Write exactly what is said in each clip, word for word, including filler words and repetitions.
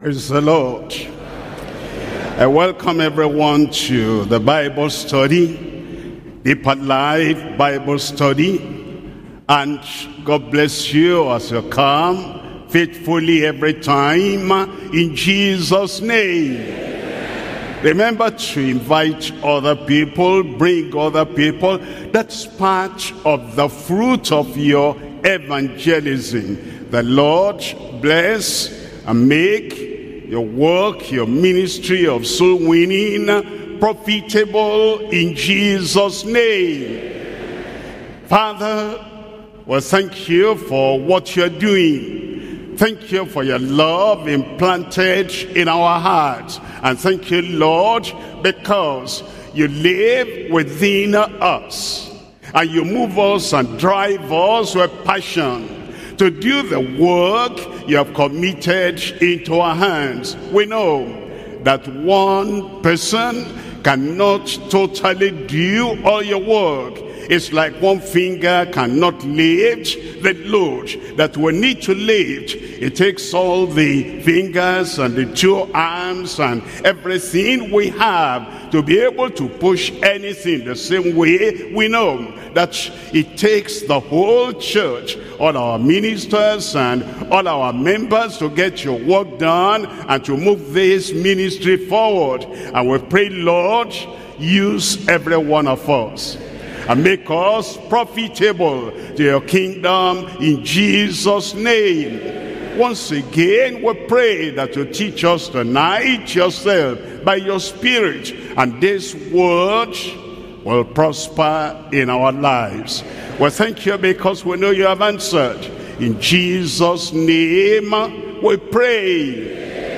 Praise the Lord. I welcome everyone to the Bible study, Deeper Life Bible study, and God bless you as you come faithfully every time in Jesus' name. Remember to invite other people, bring other people. That's part of the fruit of your evangelism. The Lord bless and make your work, your ministry of soul winning profitable in Jesus' name. Father, well, thank you for what you're doing. Thank you for your love implanted in our hearts. And thank you, Lord, because you live within us. And you move us and drive us with passion to do the work you have committed into our hands. We know that one person cannot totally do all your work. It's like one finger cannot lift the load that we need to lift. It takes all the fingers and the two arms and everything we have to be able to push anything the same way. We know that it takes the whole church, all our ministers and all our members to get your work done and to move this ministry forward. And we pray, Lord, use every one of us and make us profitable to your kingdom in Jesus' name. Once again, we pray that you teach us tonight yourself by your Spirit, and this word will prosper in our lives. Well, thank you because we know you have answered. In Jesus' name we pray.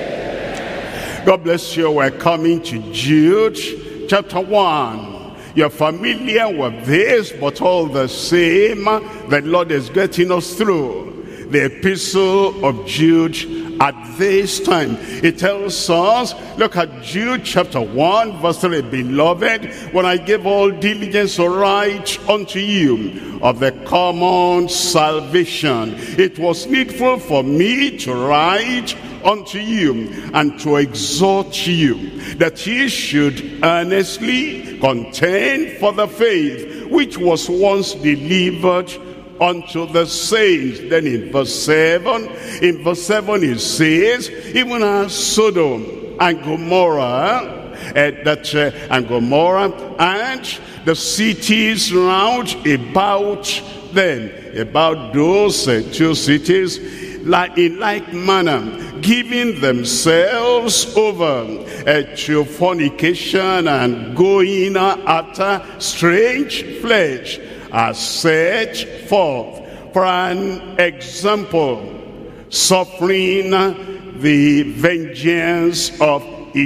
God bless you. We're coming to Jude chapter one. You're familiar with this, but all the same, the Lord is getting us through the epistle of Jude at this time. It tells us, look at Jude chapter one, verse three. Beloved, when I gave all diligence to write unto you of the common salvation, it was needful for me to write unto you and to exhort you that ye should earnestly contend for the faith which was once delivered unto the saints. Then in verse seven, in verse seven it says, even as Sodom and Gomorrah, Uh, that uh, and Gomorrah and the cities round about them, about those uh, two cities, like in like manner, giving themselves over uh, to fornication and going after strange flesh, are set forth for an example, suffering the vengeance of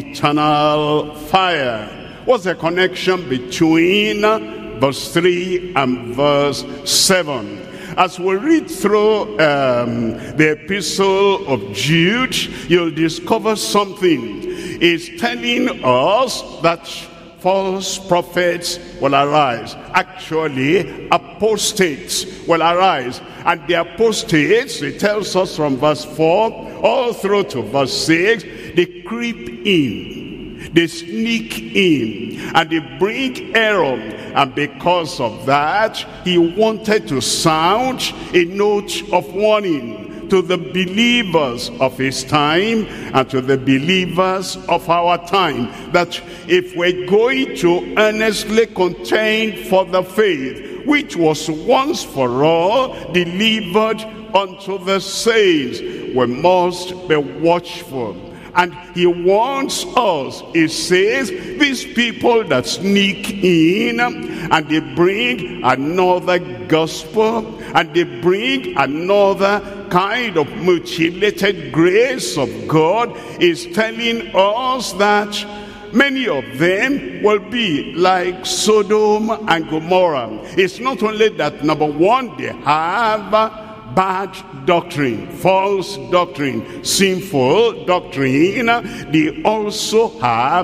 eternal fire. What's the connection between verse three and verse seven? As we read through um, the epistle of Jude, you'll discover something. It's telling us that false prophets will arise. Actually, apostates will arise. And the apostates, it tells us from verse four all through to verse six, they creep in, they sneak in, and they bring error. And because of that, he wanted to sound a note of warning to the believers of his time and to the believers of our time, that if we're going to earnestly contend for the faith which was once for all delivered unto the saints, we must be watchful. And he warns us, he says, these people that sneak in and they bring another gospel and they bring another kind of mutilated grace of God, is telling us that many of them will be like Sodom and Gomorrah. It's not only that, number one, they have bad doctrine, false doctrine, sinful doctrine, they also have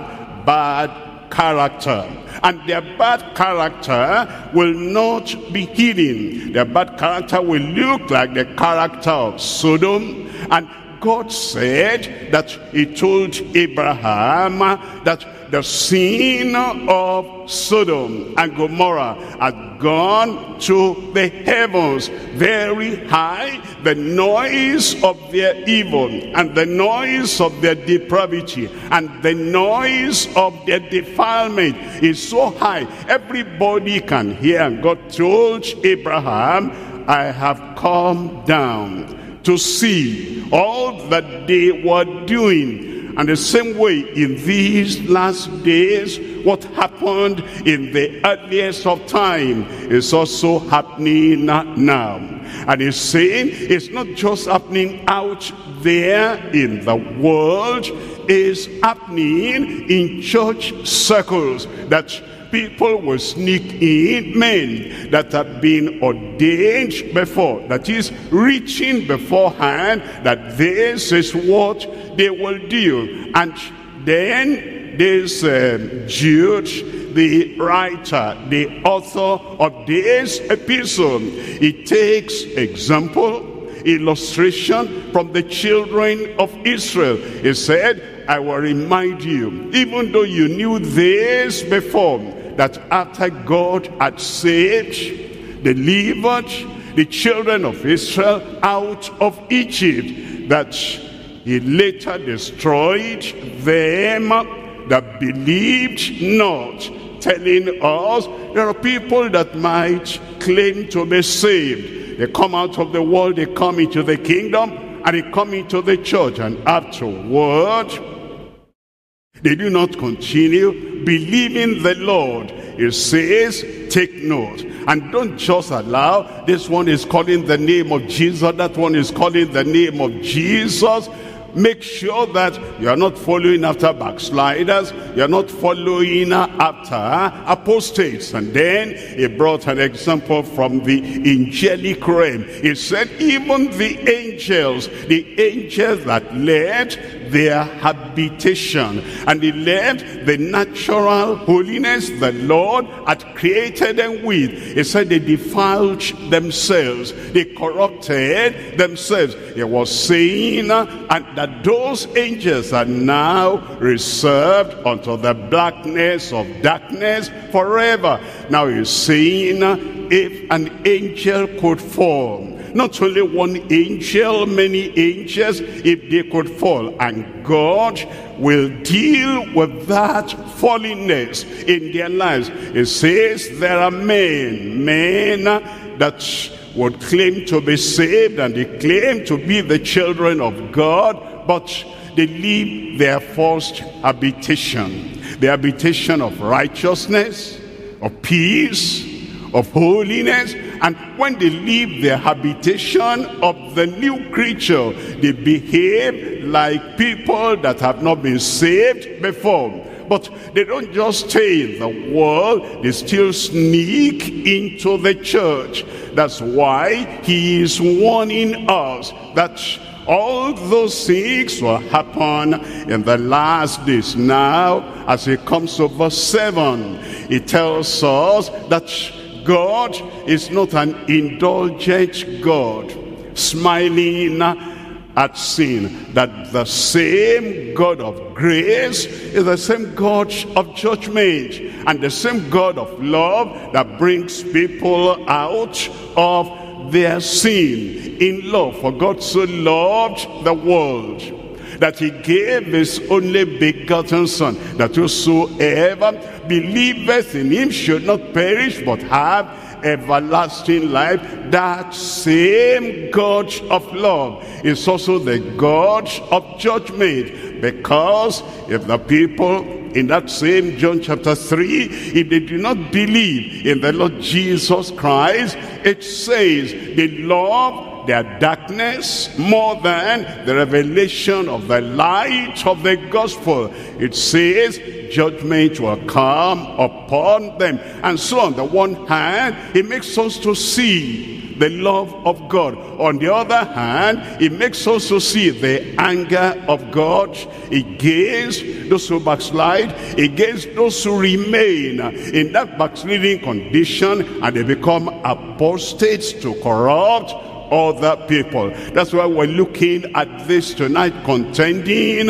bad character. And their bad character will not be hidden. Their bad character will look like the character of Sodom, and God said that he told Abraham that the sin of Sodom and Gomorrah had gone to the heavens, very high. The noise of their evil and the noise of their depravity and the noise of their defilement is so high, everybody can hear. And God told Abraham, I have come down to see all that they were doing. And the same way in these last days, what happened in the earliest of time is also happening now. And he's saying it's not just happening out there in the world, it's happening in church circles, that people will sneak in, men that have been ordained before, that is reaching beforehand, that this is what they will do. And then this uh, Jude, the writer, the author of this epistle, he takes example, illustration from the children of Israel. He said, I will remind you, even though you knew this before, that after God had saved, delivered the children of Israel out of Egypt, that he later destroyed them that believed not, telling us there are people that might claim to be saved. They come out of the world, they come into the kingdom, and they come into the church, and afterward they do not continue believing the Lord. It says, take note. And don't just allow, this one is calling the name of Jesus, that one is calling the name of Jesus. Make sure that you are not following after backsliders, you are not following after apostates. And then he brought an example from the angelic realm. He said even the angels, the angels that left their habitation, and they left the natural holiness the Lord had created them with. He said they defiled themselves, they corrupted themselves. He was saying and that those angels are now reserved unto the blackness of darkness forever. Now he's saying, if an angel could fall, not only one angel, many angels, if they could fall, and God will deal with that fallenness in their lives. It says there are men, men that would claim to be saved, and they claim to be the children of God, but they leave their first habitation, the habitation of righteousness, of peace, of holiness. And when they leave their habitation of the new creature, they behave like people that have not been saved before. But they don't just stay in the world, they still sneak into the church. That's why he is warning us that all those things will happen in the last days. Now, as it comes to verse seven, it tells us that God is not an indulgent God, smiling at sin. That the same God of grace is the same God of judgment, and the same God of love that brings people out of their sin in love. For God so loved the world that he gave his only begotten Son, that whosoever believeth in him should not perish but have everlasting life. That same God of love is also the God of judgment, because if the people in that same John chapter three, if they do not believe in the Lord Jesus Christ, it says they love their darkness more than the revelation of the light of the gospel. It says judgment will come upon them. And so on the one hand, it makes us to see the love of God. On the other hand, it makes us to see the anger of God against those who backslide, against those who remain in that backsliding condition, and they become apostates to corrupt other people. That's why we're looking at this tonight, contending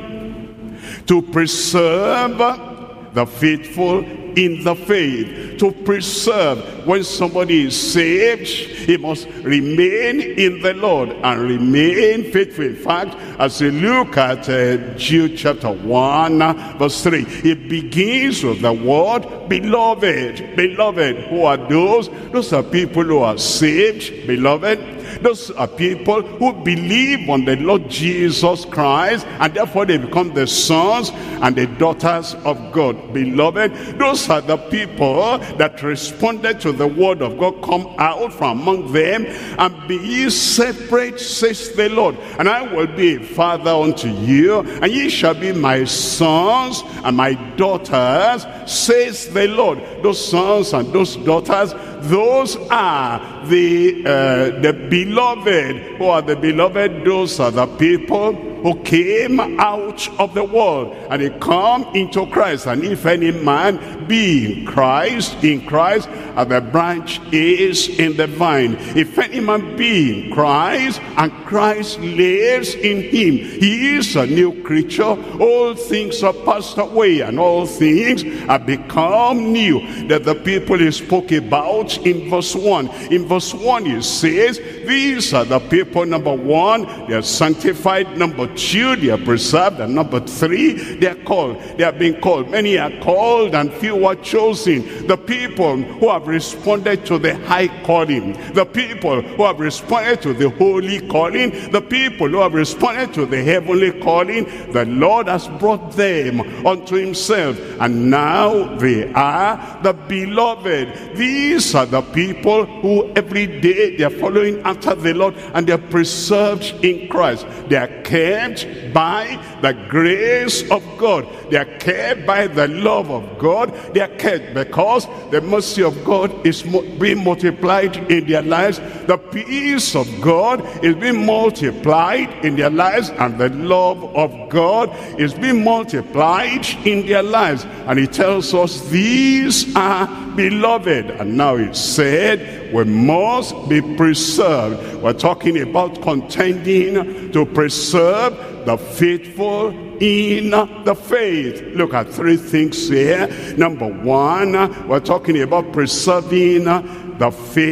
to preserve the faithful in the faith. To preserve, when somebody is saved, he must remain in the Lord and remain faithful. In fact, as you look at uh, Jude chapter one, verse three, it begins with the word beloved. Beloved, who are those? Those are people who are saved, beloved. Those are people who believe on the Lord Jesus Christ, and therefore they become the sons and the daughters of God. Beloved, those are the people that responded to the word of God. Come out from among them and be ye separate, says the Lord, and I will be a father unto you, and ye shall be my sons and my daughters, says the Lord. Those sons and those daughters, those are the uh, the beloved. Who are the beloved? Those are the people who came out of the world and they come into Christ. And if any man be in Christ, in Christ, and the branch is in the vine. If any man be in Christ and Christ lives in him, he is a new creature. All things are passed away and all things have become new. That the people he spoke about in verse one. In verse one he says, these are the people, number one, they are sanctified. Number two, they are preserved. And number three, they are called. They are being called. Many are called and few are chosen. The people who have responded to the high calling. The people who have responded to the holy calling. The people who have responded to the heavenly calling. The Lord has brought them unto himself. And now they are the beloved. These are the people who every day they are following after the Lord, and they are preserved in Christ. They are kept by the grace of God. They are kept by the love of God. They are kept because the mercy of God is being multiplied in their lives. The peace of God is being multiplied in their lives, and the love of God is being multiplied in their lives. And he tells us these are beloved. And now it said we must be preserved. We're talking about contending to preserve the faithful in the faith. Look at three things here. Number one, we're talking about preserving the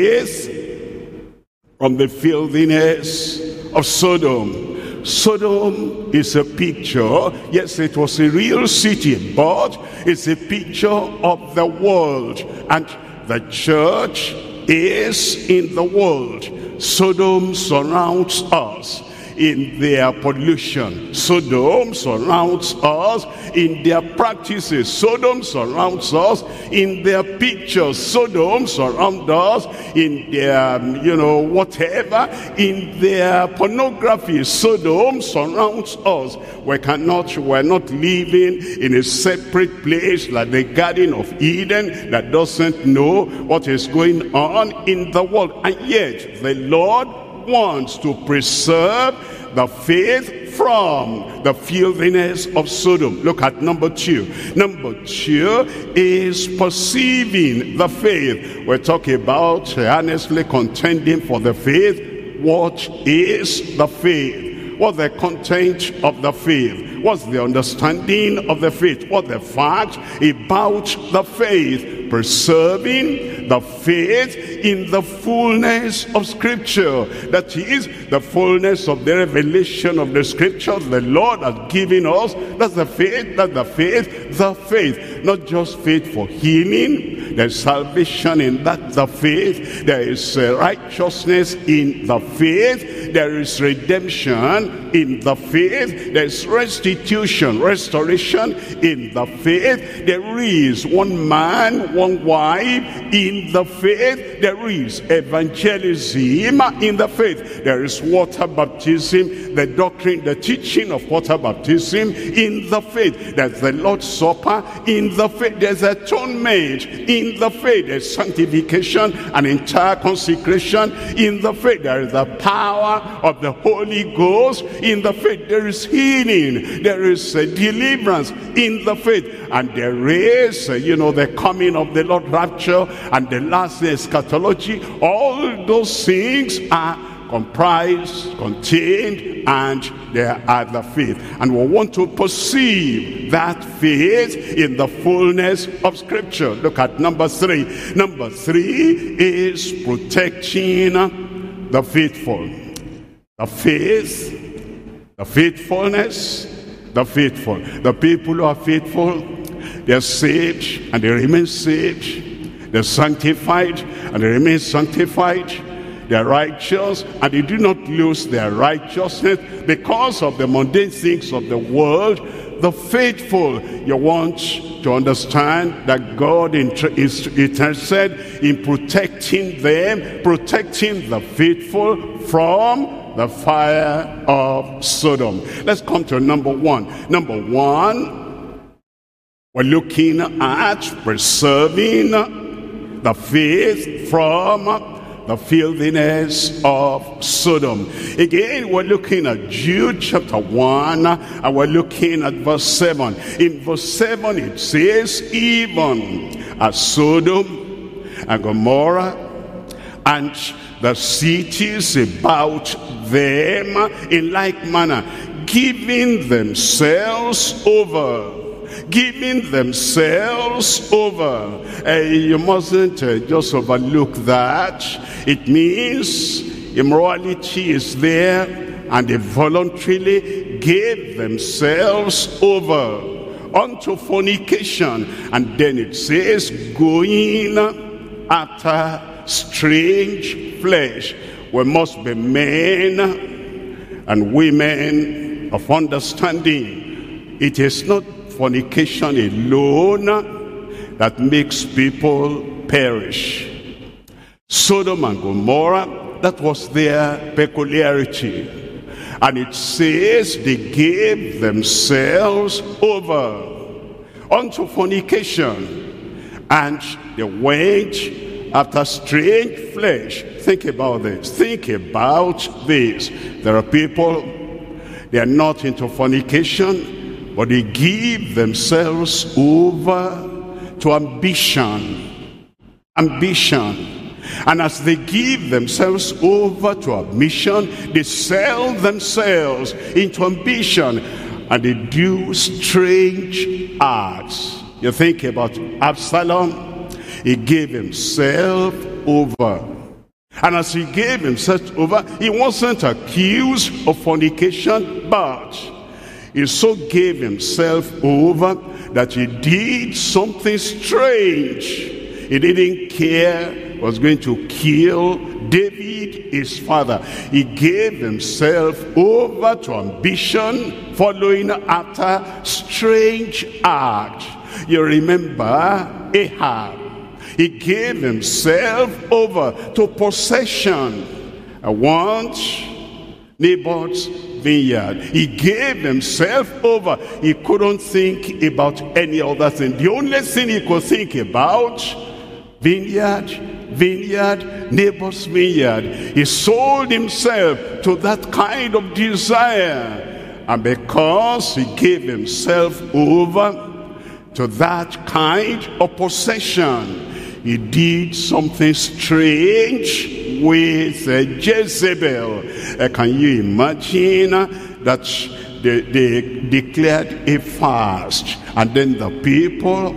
faith from the filthiness of Sodom. Sodom is a picture. Yes, it was a real city, but it's a picture of the world. And the church is in the world. Sodom surrounds us in their pollution. Sodom surrounds us in their practices. Sodom surrounds us in their pictures. Sodom surrounds us in their, you know, whatever, in their pornography. Sodom surrounds us. We cannot, we're not living in a separate place like the Garden of Eden that doesn't know what is going on in the world. And yet, the Lord wants to preserve the faith from the filthiness of Sodom. Look at number two. Number two is perceiving the faith. We're talking about earnestly contending for the faith. What is the faith? What's the content of the faith? What's the understanding of the faith? What's the fact about the faith? Preserving the faith in the fullness of Scripture. That is the fullness of the revelation of the Scripture the Lord has given us. That's the faith, that's the faith, the faith. Not just faith for healing. There's salvation in that, the faith. There is uh, righteousness in the faith. There is redemption in the faith. There is restitution, restoration in the faith. There is one man, one wife in the faith. There is evangelism in the faith. There is water baptism, the doctrine, the teaching of water baptism in the faith. There's the Lord's Supper in the faith. There's atonement in the faith. There's sanctification and entire consecration in the faith. There is the power of the Holy Ghost in the faith. There is healing. There is uh, deliverance in the faith. And there is, uh, you know, the coming of the Lord, rapture, and the last eschatology. All those things are comprise, contained, and they are the faith. And we want to perceive that faith in the fullness of Scripture. Look at number three. Number three is protecting the faithful. The faith, the faithfulness, the faithful. The people who are faithful, they're saved and they remain saved. They're sanctified and they remain sanctified. They're righteous and they do not lose their righteousness because of the mundane things of the world. The faithful, you want to understand that God is interested in protecting them, protecting the faithful from the fire of Sodom. Let's come to number one. Number one, we're looking at preserving the faith from the filthiness of Sodom. Again, we're looking at Jude chapter one, and we're looking at verse seven. In verse seven it says, even as Sodom and Gomorrah and the cities about them in like manner, giving themselves over giving themselves over. Uh, you mustn't uh, just overlook that. It means immorality is there and they voluntarily gave themselves over unto fornication. And then it says, going after strange flesh. We must be men and women of understanding. It is not fornication alone that makes people perish. Sodom and Gomorrah, that was their peculiarity. And it says they gave themselves over unto fornication, and they went after strange flesh. Think about this. Think about this. There are people, they are not into fornication, but they give themselves over to ambition. Ambition. And as they give themselves over to ambition, they sell themselves into ambition. And they do strange acts. You think about Absalom. He gave himself over. And as he gave himself over, he wasn't accused of fornication, but he so gave himself over that he did something strange. He didn't care he was going to kill David, his father. He gave himself over to ambition, following after strange acts. You remember Ahab. He gave himself over to possession. I want Naboth's vineyard. He gave himself over. He couldn't think about any other thing. The only thing he could think about, vineyard, vineyard, Naboth's vineyard. He sold himself to that kind of desire. And because he gave himself over to that kind of possession, he did something strange with uh, Jezebel. Uh, can you imagine that they, they declared a fast, and then the people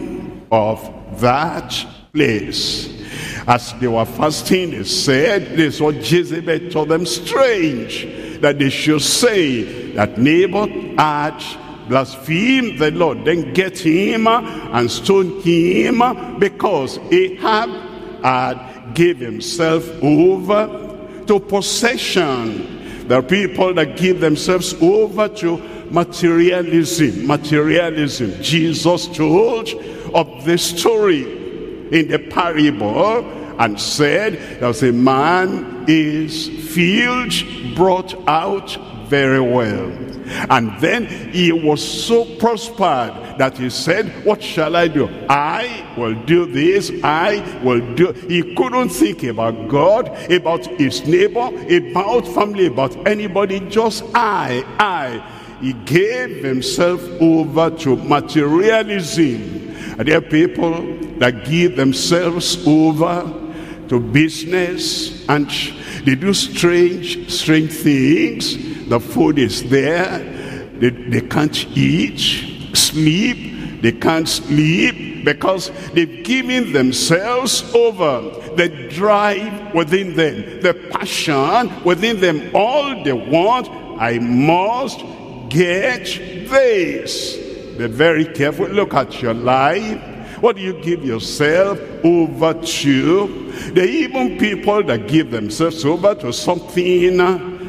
of that place, as they were fasting, they said, this was Jezebel told them strange, that they should say that Naboth had blaspheme the Lord, then get him and stone him, because Ahab had gave himself over to possession. There are people that give themselves over to materialism. Materialism. Jesus told of this story in the parable and said, there was a man is filled, brought out very well. And then he was so prospered that he said, what shall I do? I will do this, I will do. He couldn't think about God, about his neighbor, about family, about anybody, just I, I. He gave himself over to materialism. And there are people that give themselves over to business, and They do strange, strange things. The food is there. They, they can't eat, sleep. They can't sleep because they've given themselves over. The drive within them, the passion within them, all they want, I must get this. Be very careful. Look at your life. What do you give yourself over to? There are even people that give themselves over to something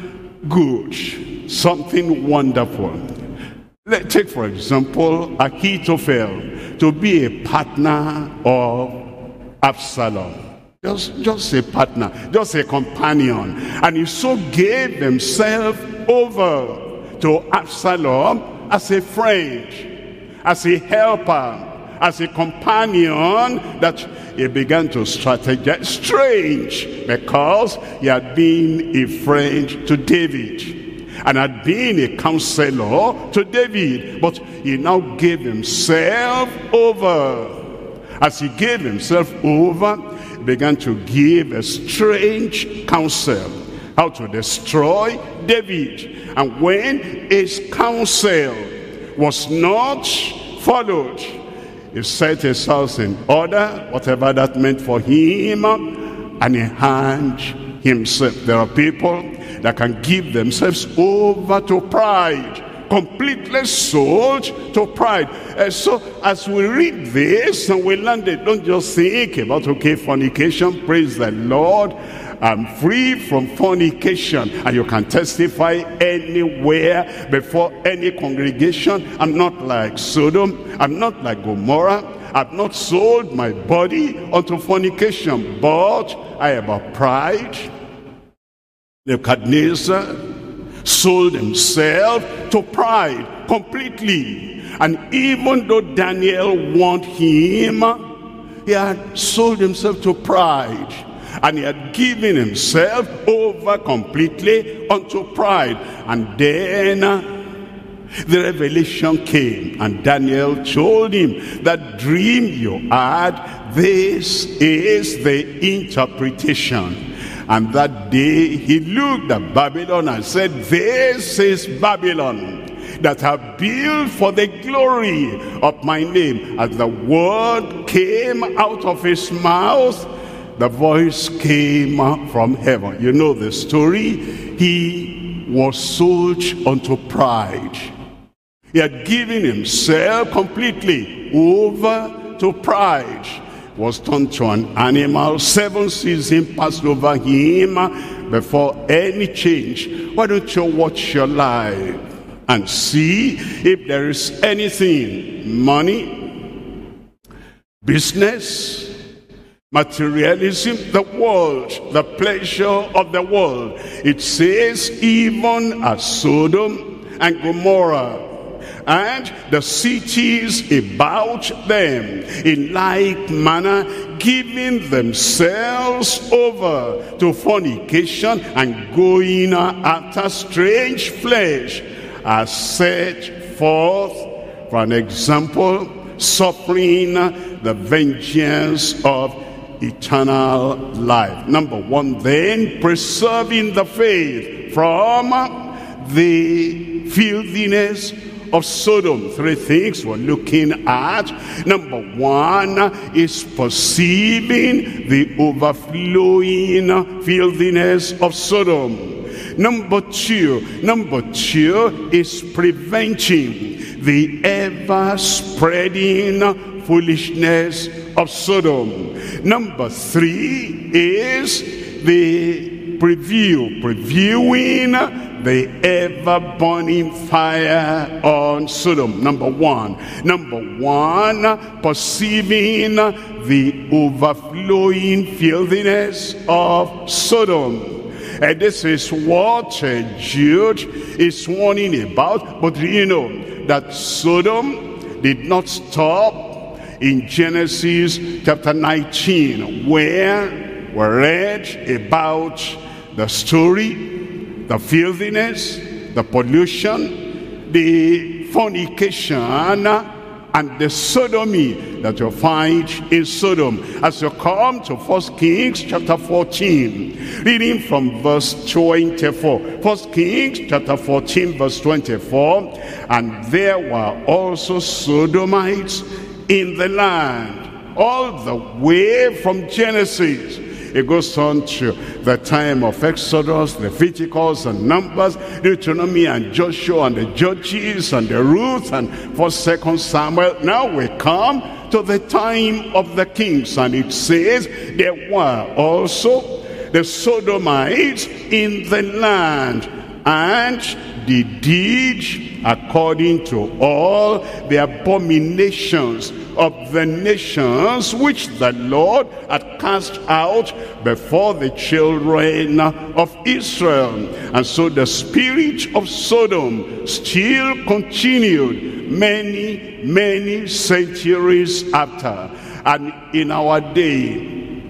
good, something wonderful. Let's take, for example, Ahithophel to be a partner of Absalom. Just, just a partner, just a companion. And he so gave himself over to Absalom as a friend, as a helper, as a companion, that he began to strategize. Strange, because he had been a friend to David and had been a counselor to David, but he now gave himself over. As he gave himself over, he began to give a strange counsel how to destroy David. And when his counsel was not followed, he set his house in order, whatever that meant for him, and he hanged himself. There are people that can give themselves over to pride, completely sold to pride. And so as we read this and we learn it, don't just think about, okay, fornication, praise the Lord, I'm free from fornication, and you can testify anywhere before any congregation. I'm not like Sodom, I'm not like Gomorrah, I've not sold my body unto fornication, but I have a pride. Nebuchadnezzar sold himself to pride completely, and even though Daniel warned him, he had sold himself to pride. And he had given himself over completely unto pride. And then the revelation came, and Daniel told him, that dream you had, this is the interpretation. And that day he looked at Babylon and said, this is Babylon, that have built for the glory of my name. As the word came out of his mouth, the voice came from heaven. You know the story. He was sold unto pride. He had given himself completely over to pride. Was turned to an animal. Seven seasons passed over him before any change. Why don't you watch your life and see if there is anything, money, business, materialism, the world, the pleasure of the world. It says, even as Sodom and Gomorrah and the cities about them, in like manner, giving themselves over to fornication and going after strange flesh, are set forth for an example, suffering the vengeance of eternal life. Number one, then, preserving the faith from the filthiness of Sodom. Three things we're looking at. Number one is perceiving the overflowing filthiness of Sodom. Number two, number two is preventing the ever-spreading foolishness of Sodom. Number three is the preview, previewing the ever-burning fire on Sodom. Number one. Number one, perceiving the overflowing filthiness of Sodom. And this is what uh, Jude is warning about. But you know that Sodom did not stop in Genesis chapter nineteen, where we read about the story, the filthiness, the pollution, the fornication, and and the sodomy that you find in Sodom. As you come to First Kings chapter fourteen, reading from verse twenty-four. First Kings chapter fourteen verse twenty-four. And there were also Sodomites in the land, all the way from Genesis. It goes on to the time of Exodus, Leviticus and Numbers, Deuteronomy and Joshua and the Judges and the Ruth and First, Second Samuel. Now we come to the time of the kings, and it says there were also the Sodomites in the land, and they did according to all the abominations of the nations which the Lord had cast out before the children of Israel. And so the spirit of Sodom still continued many, many centuries after. And in our day,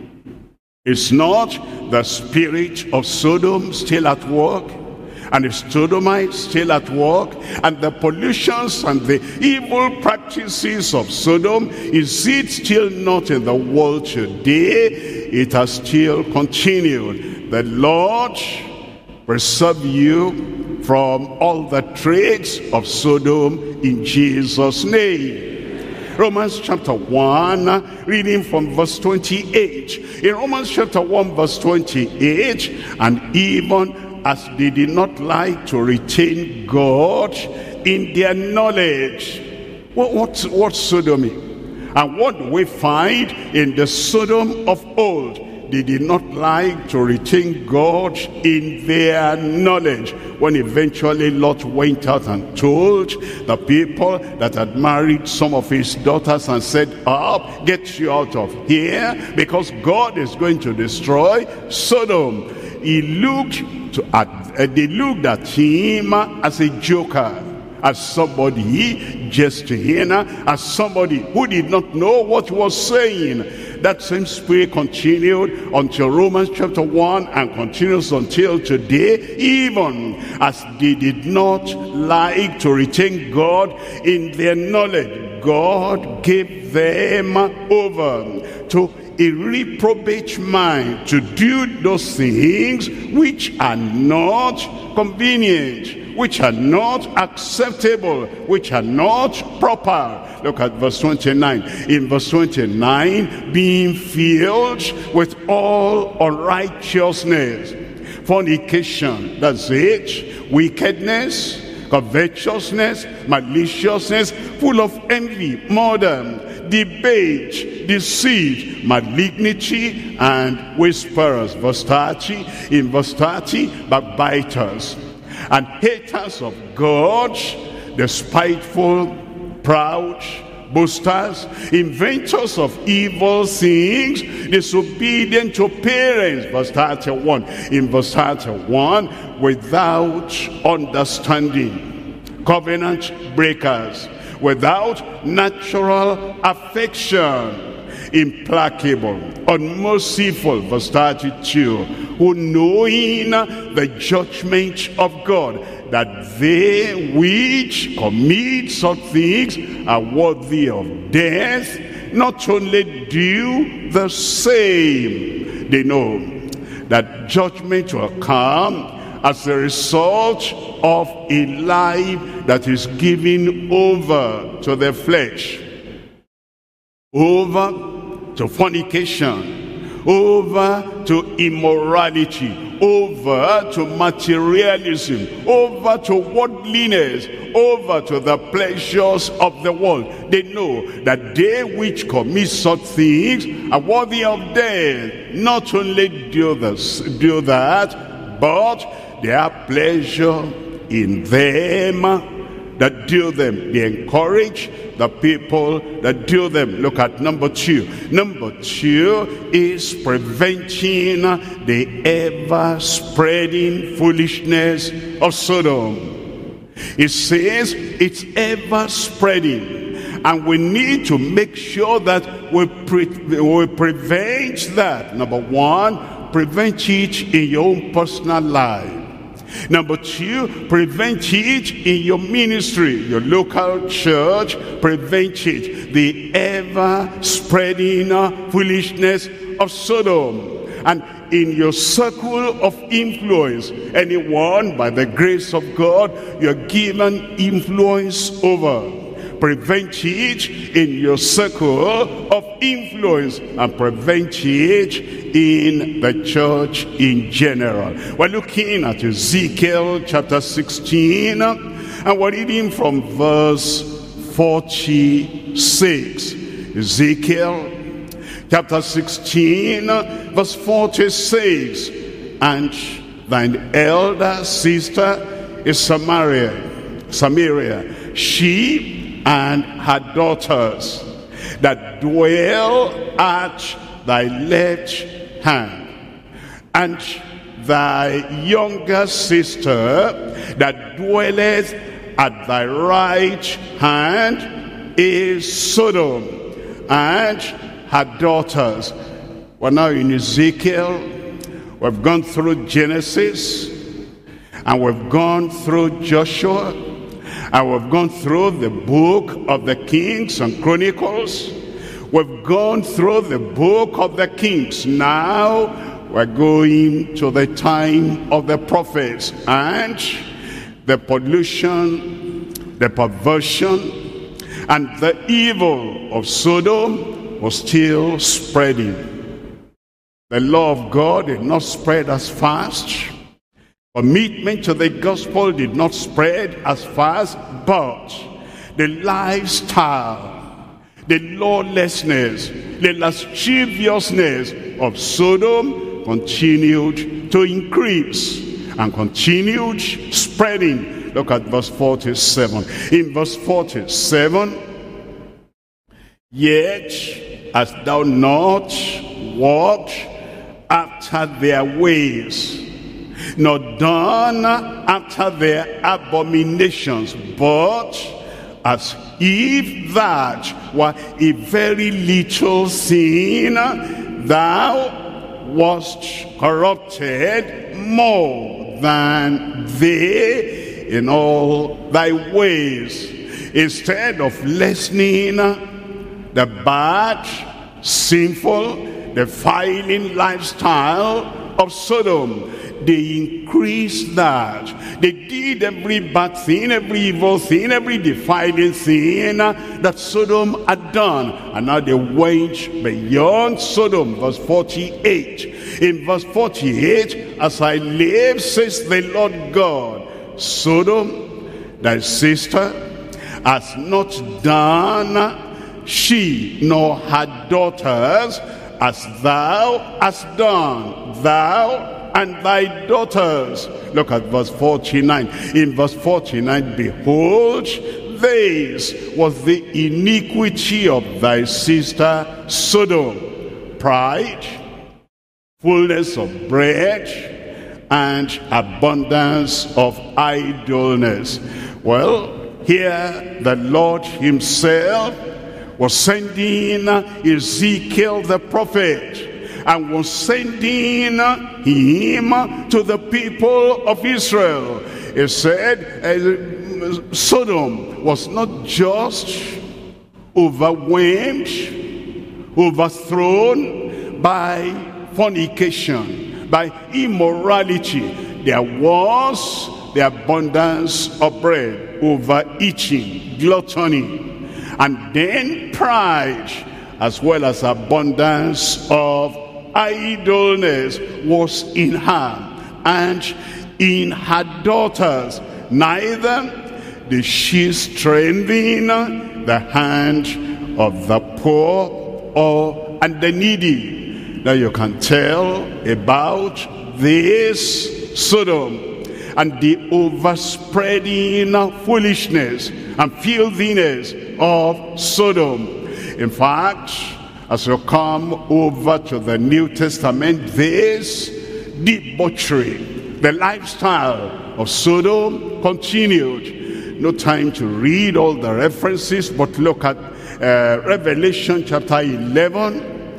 is not the spirit of Sodom still at work? And the Sodomites still at work? And the pollutions and the evil practices of Sodom, is it still not in the world today? It has still continued. The Lord preserve you from all the traits of Sodom in Jesus' name. Romans chapter one, reading from verse twenty-eight. In Romans chapter one verse twenty-eight, and even as they did not like to retain God in their knowledge. What, what, what's sodomy? And what do we find in the Sodom of old? They did not like to retain God in their knowledge. When eventually Lot went out and told the people that had married some of his daughters and said, up, get you out of here, because God is going to destroy Sodom. He looked to, at, uh, they looked at him as a joker, as somebody jesting, as somebody who did not know what he was saying. That same spirit continued until Romans chapter one and continues until today, even as they did not like to retain God in their knowledge. God gave them over to a reprobate mind to do those things which are not convenient, which are not acceptable, which are not proper. Look at verse twenty-nine. In verse twenty-nine, being filled with all unrighteousness, fornication, that's it, wickedness, covetousness, maliciousness, full of envy, murder, debate, deceit, malignity, and whisperers. Verse thirty, in verse thirty, backbiters and haters of God, the spiteful, proud, boasters, inventors of evil things, disobedient to parents. Verse thirty-one, in verse thirty-one, without understanding, covenant breakers, without natural affection, implacable, unmerciful. Verse thirty-two, who knowing the judgment of God, that they which commit such things are worthy of death, not only do the same, they know that judgment will come as a result of a life that is given over to the flesh, over to fornication, over to immorality, over to materialism, over to worldliness, over to the pleasures of the world. They know that they which commit such things are worthy of death. Not only do this, do that, but their pleasure in them that do them. They encourage the people that do them. Look at number two. Number two is preventing the ever-spreading foolishness of Sodom. It says it's ever-spreading, and we need to make sure that we, pre we prevent that. Number one, prevent it in your own personal life. Number two, prevent it in your ministry, your local church. Prevent it, the ever-spreading foolishness of Sodom. And in your circle of influence, anyone, by the grace of God, you're given influence over. Prevent it in your circle of influence, and prevent it in the church in general. We're looking at Ezekiel chapter sixteen, and we're reading from verse forty-six. Ezekiel chapter sixteen, verse forty-six. And thine elder sister is Samaria, Samaria, she and her daughters that dwell at thy left hand, and thy younger sister that dwelleth at thy right hand is Sodom and her daughters. We're now in Ezekiel. We've gone through Genesis, and we've gone through Joshua, and we've gone through the book of the Kings and Chronicles. We've gone through the book of the Kings. Now we're going to the time of the prophets, and the pollution, the perversion, and the evil of Sodom was still spreading. The law of God did not spread as fast. Commitment to the gospel did not spread as fast, but the lifestyle, the lawlessness, the lasciviousness of Sodom continued to increase and continued spreading. Look at verse forty-seven. In verse forty-seven, yet hast thou not walked after their ways, nor done after their abominations, but as if that were a very little sin, thou wast corrupted more than they in all thy ways. Instead of lessening the bad, sinful, defiling lifestyle of Sodom, they increased that. They did every bad thing, every evil thing, every defiling thing that Sodom had done. And now they went beyond Sodom. Verse forty-eight. In verse forty-eight, as I live, says the Lord God, Sodom, thy sister, has not done, she nor her daughters, as thou hast done, thou and thy daughters. Look at verse forty-nine. In verse forty-nine, behold, this was the iniquity of thy sister Sodom: pride, fullness of bread, and abundance of idleness. Well, here the Lord himself was sending Ezekiel the prophet, and was sending him to the people of Israel. He said uh, Sodom was not just overwhelmed, overthrown by fornication, by immorality. There was the abundance of bread, overeating, gluttony, and then pride, as well as abundance of idleness was in her and in her daughters. Neither did she strengthen the hand of the poor or and the needy. Now you can tell about this Sodom and the overspreading foolishness and filthiness of Sodom. In fact, as you come over to the New Testament, this debauchery, the lifestyle of Sodom continued. No time to read all the references, but look at uh, Revelation chapter eleven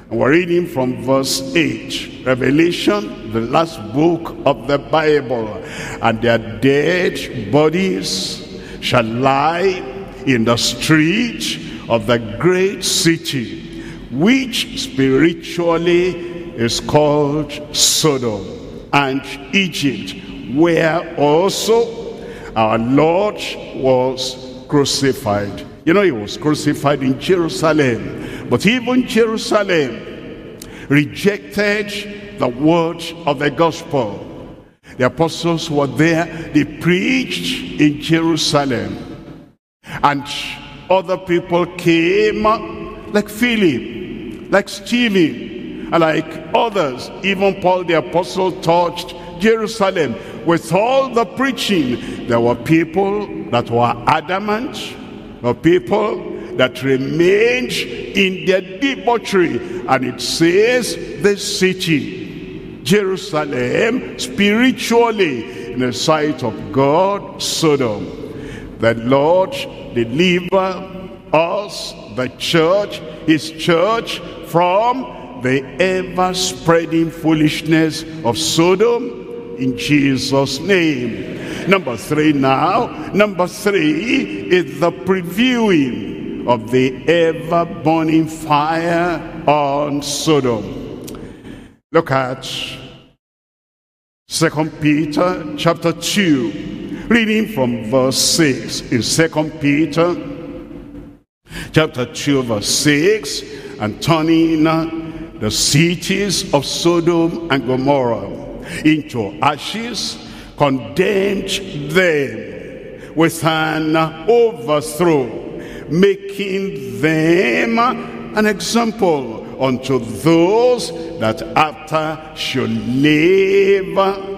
We're reading from verse eight. Revelation, the last book of the Bible. And their dead bodies shall lie in the street of the great city, which spiritually is called Sodom and Egypt, where also our Lord was crucified. You know, he was crucified in Jerusalem. But even Jerusalem rejected the word of the gospel. The apostles were there. They preached in Jerusalem. And other people came, like Philip, like Stephen, and like others. Even Paul the apostle touched Jerusalem. With all the preaching, there were people that were adamant, or people that remained in their debauchery. And it says the city, Jerusalem, spiritually, in the sight of God, Sodom. The Lord deliver us, the church, his church, from the ever-spreading foolishness of Sodom, in Jesus' name. Number three now. Number three is the previewing of the ever-burning fire on Sodom. Look at Second Peter chapter two, reading from verse six. In Second Peter chapter two, verse six, and turning the cities of Sodom and Gomorrah into ashes, condemned them with an overthrow, making them an example unto those that after should live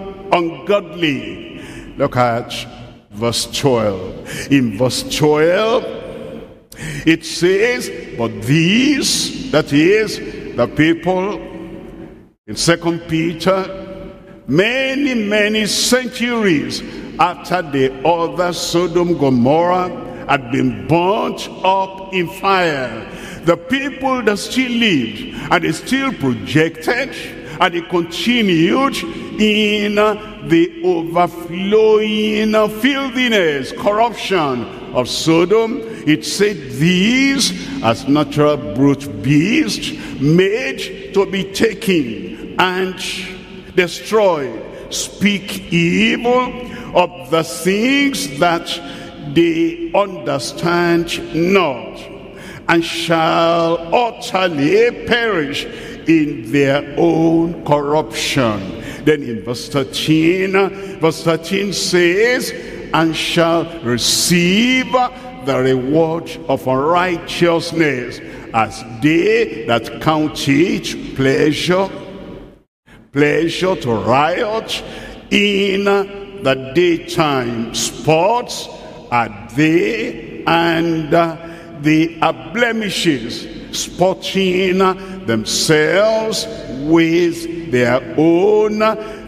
ungodly. Look at verse twelve. In verse twelve, it says, but these, that is, the people in Second Peter, many, many centuries after the other Sodom Gomorrah had been burnt up in fire, the people that still lived and they still projected and they continued in the overflowing filthiness, corruption of Sodom. It said these as natural brute beasts made to be taken and destroyed, speak evil of the things that they understand not, and shall utterly perish in their own corruption. Then in verse thirteen, verse thirteen says, and shall receive the reward of unrighteousness, as they that count it pleasure, pleasure to riot in the daytime. Sports are they, and uh, they are blemishes, sporting themselves with their own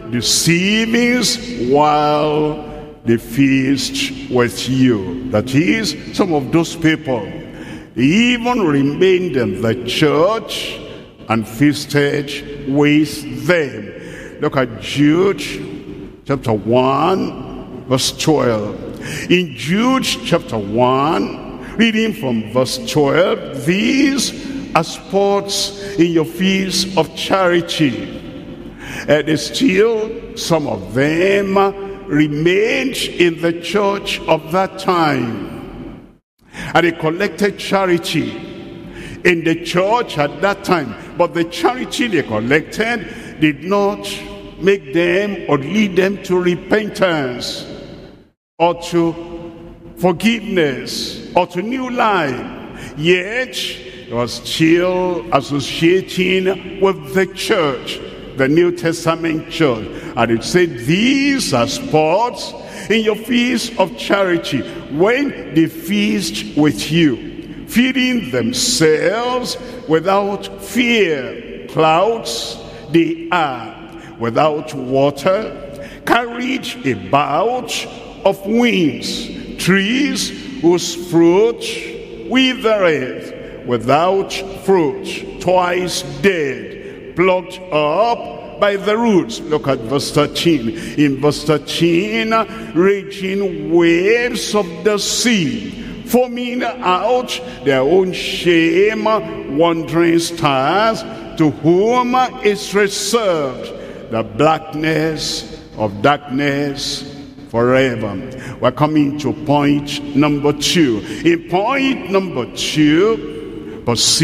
deceivings while they feast with you. That is, some of those people even remained in the church and feasted with them. Look at Jude chapter one, verse twelve. In Jude chapter one, reading from verse twelve, these are sports in your feast of charity. And still some of them remained in the church of that time, and they collected charity in the church at that time. But the charity they collected did not make them or lead them to repentance or to forgiveness or to new life. Yet it was still associating with the church, the New Testament church. And it said, these are sports in your feast of charity, when they feast with you, feeding themselves without fear. Clouds they are, without water, carried about of winds, trees whose fruit withereth, without fruit, twice dead, plucked up by the roots. Look at verse thirteen. In verse thirteen, raging waves of the sea, foaming out their own shame, wandering stars, to whom is reserved the blackness of darkness forever. We're coming to point number two. In point number two,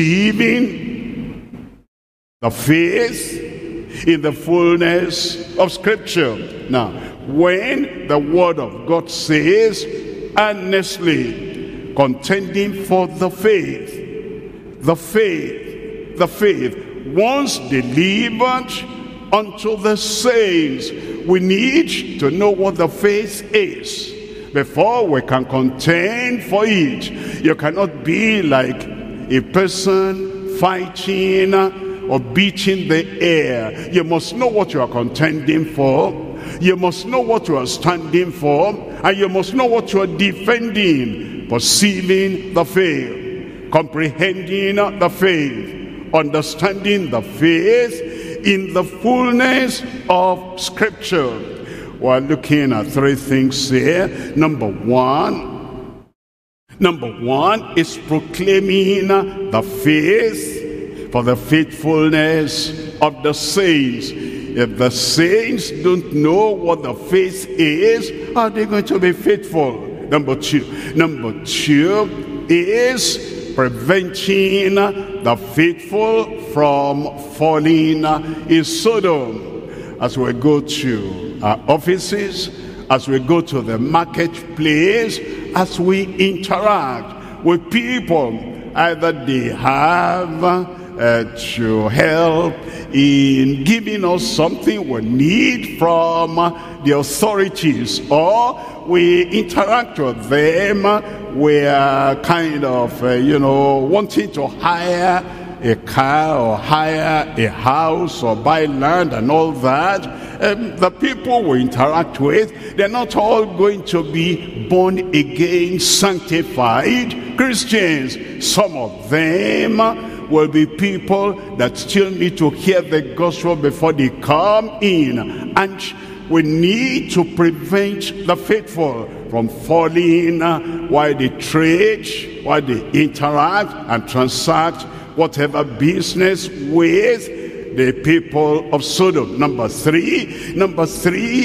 perceiving the faith in the fullness of Scripture. Now, when the Word of God says, earnestly contending for the faith, the faith, the faith, once delivered unto the saints, we need to know what the faith is before we can contend for it. You cannot be like a person fighting or beating the air. You must know what you are contending for. You must know what you are standing for. And you must know what you are defending. Perceiving the faith, comprehending the faith, understanding the faith in the fullness of Scripture. We're looking at three things here. Number one, number one is proclaiming the faith for the faithfulness of the saints. If the saints don't know what the faith is, how are they going to be faithful? Number two, number two is preventing the faithful from falling in Sodom. As we go to our offices, as we go to the marketplace, as we interact with people, either they have uh, to help in giving us something we need from the authorities, or we interact with them, we are kind of, uh, you know, wanting to hire a car or hire a house or buy land and all that. Um, the people we interact with, they're not all going to be born again, sanctified Christians. Some of them will be people that still need to hear the gospel before they come in. And we need to prevent the faithful from falling while they trade, while they interact and transact whatever business with the people of Sodom. Number three, number three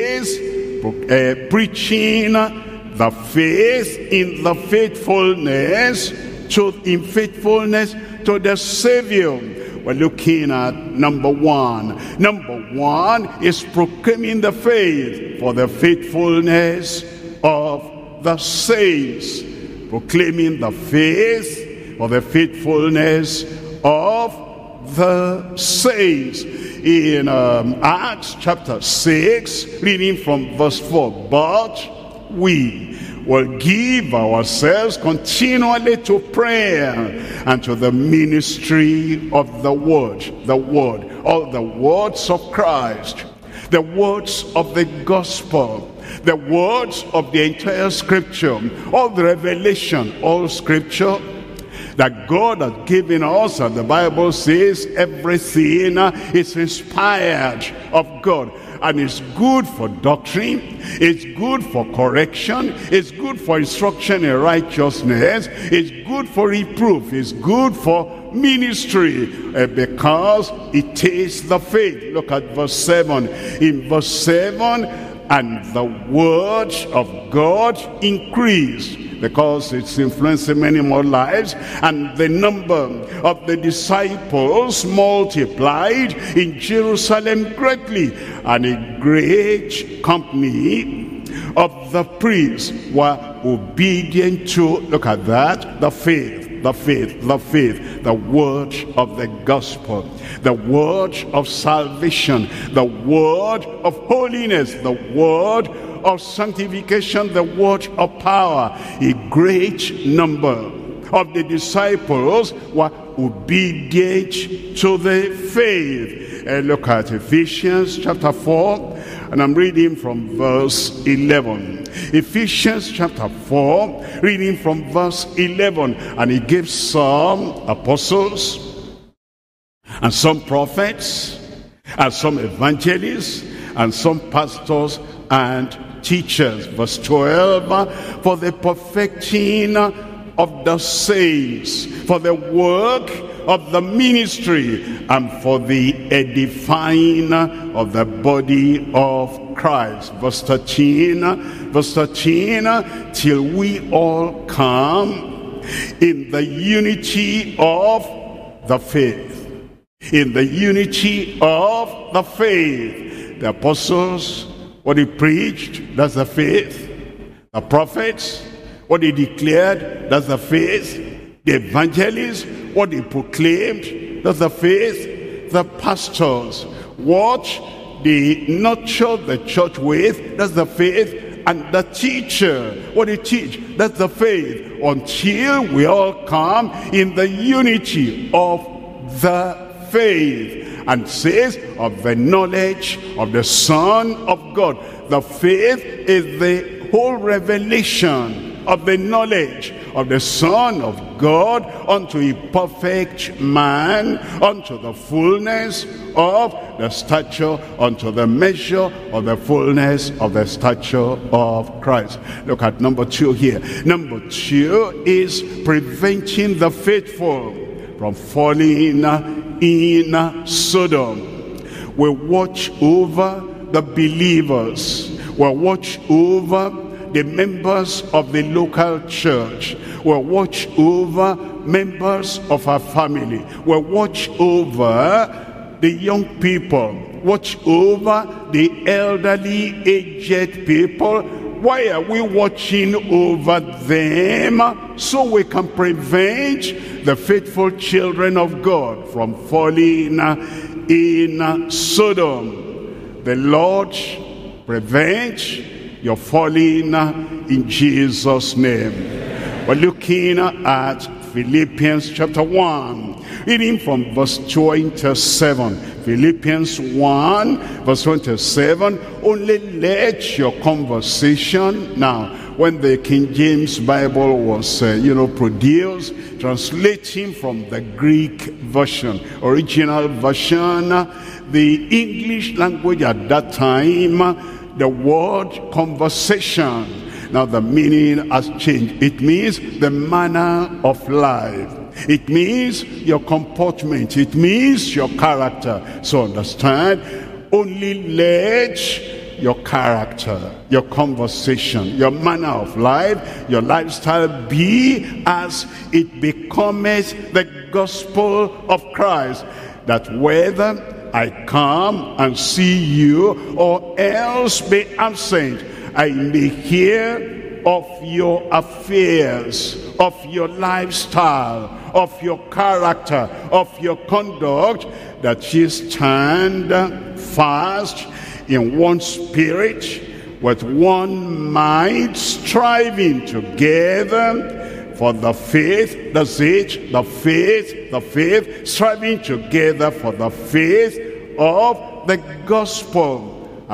is uh, preaching the faith in the faithfulness to in faithfulness to the Savior. We're looking at number one. Number one is proclaiming the faith for the faithfulness of the saints. Proclaiming the faith for the faithfulness of the saints. In um, Acts chapter six, reading from verse four, but we will give ourselves continually to prayer and to the ministry of the word, the word, all the words of Christ, the words of the gospel, the words of the entire Scripture, all the revelation, all Scripture that God has given us. And the Bible says everything is inspired of God. And it's good for doctrine, it's good for correction, it's good for instruction in righteousness, it's good for reproof, it's good for ministry, uh, because it is the faith. Look at verse seven. In verse seven, and the word of God increased, because it's influencing many more lives, and the number of the disciples multiplied in Jerusalem greatly, and a great company of the priests were obedient to, look at that, the faith, the faith, the faith, the word of the gospel, the word of salvation, the word of holiness, the word of sanctification, the word of power. A great number of the disciples were obedient to the faith. Uh, look at Ephesians chapter four, and I'm reading from verse eleven. Ephesians chapter four, reading from verse eleven. And he gave some apostles, and some prophets, and some evangelists, and some pastors and teachers. Verse twelve, for the perfecting of the saints, for the work of the ministry, and for the edifying of the body of Christ. Verse thirteen, verse thirteen, till we all come in the unity of the faith. In the unity of the faith. The apostles, what he preached, that's the faith. The prophets, what he declared, that's the faith. The evangelists, what they proclaimed, that's the faith. The pastors, what they nurtured the church with, that's the faith. And the teacher, what they teach, that's the faith. Until we all come in the unity of the faith. And says of the knowledge of the Son of God. The faith is the whole revelation of the knowledge of the Son of God unto a perfect man, unto the fullness of the stature, unto the measure of the fullness of the stature of Christ. Look at number two here. Number two is preventing the faithful from falling in Sodom. We watch over the believers. We watch over the members of the local church. We watch over members of our family. We watch over the young people. Watch over the elderly, aged people. Why are we watching over them? So we can prevent the faithful children of God from falling in Sodom. The Lord prevent your falling in Jesus' name. We're looking at Philippians chapter one, reading from verse twenty-seven. Philippians one, verse twenty-seven. Only let your conversation. Now, when the King James Bible was, uh, you know, produced, translating from the Greek version, original version, the English language at that time, the word conversation. Now the meaning has changed. It means the manner of life. It means your comportment. It means your character. So understand, only let your character, your conversation, your manner of life, your lifestyle be as it becometh the gospel of Christ. That whether I come and see you or else be absent, I may hear of your affairs, of your lifestyle, of your character, of your conduct, that ye stand fast in one spirit, with one mind, striving together for the faith. That's it, the faith, the faith, striving together for the faith of the gospel,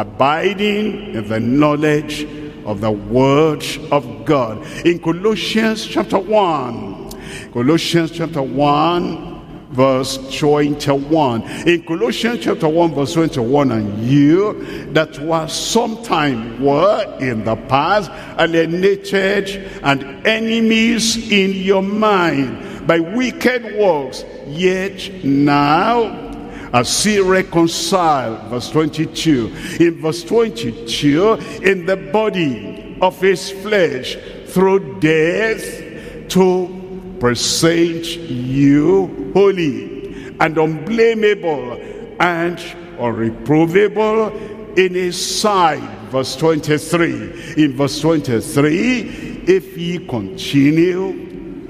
abiding in the knowledge of the word of God. In Colossians chapter one, Colossians chapter one, verse twenty-one. In Colossians chapter one, verse twenty-one, and you that were sometime were in the past alienated and enemies in your mind by wicked works, yet now are see reconciled. Verse twenty-two. In verse twenty-two, in the body of his flesh through death, to present you holy and unblameable and unreprovable in his sight. Verse twenty-three. In verse twenty-three, if ye continue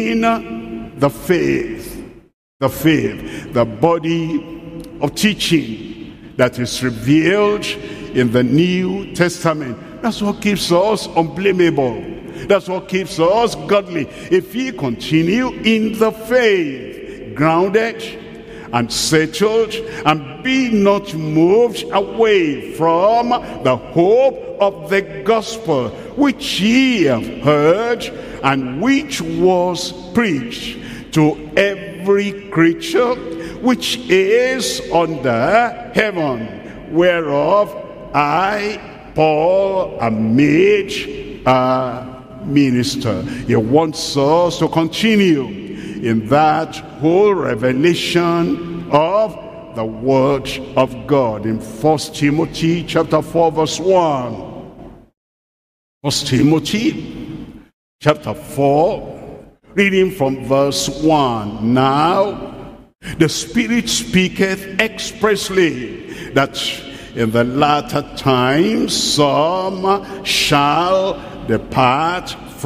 in the faith, the faith, the body of teaching that is revealed in the New Testament. That's what keeps us unblameable. That's what keeps us godly. If we continue in the faith, grounded and settled, and be not moved away from the hope of the gospel which ye have heard, and which was preached to every creature which is under heaven, whereof I, Paul, am made a minister. He wants us to continue in that whole revelation of the word of God. In First Timothy chapter four verse one. First Timothy chapter four, reading from verse one. Now the Spirit speaketh expressly that in the latter times some shall depart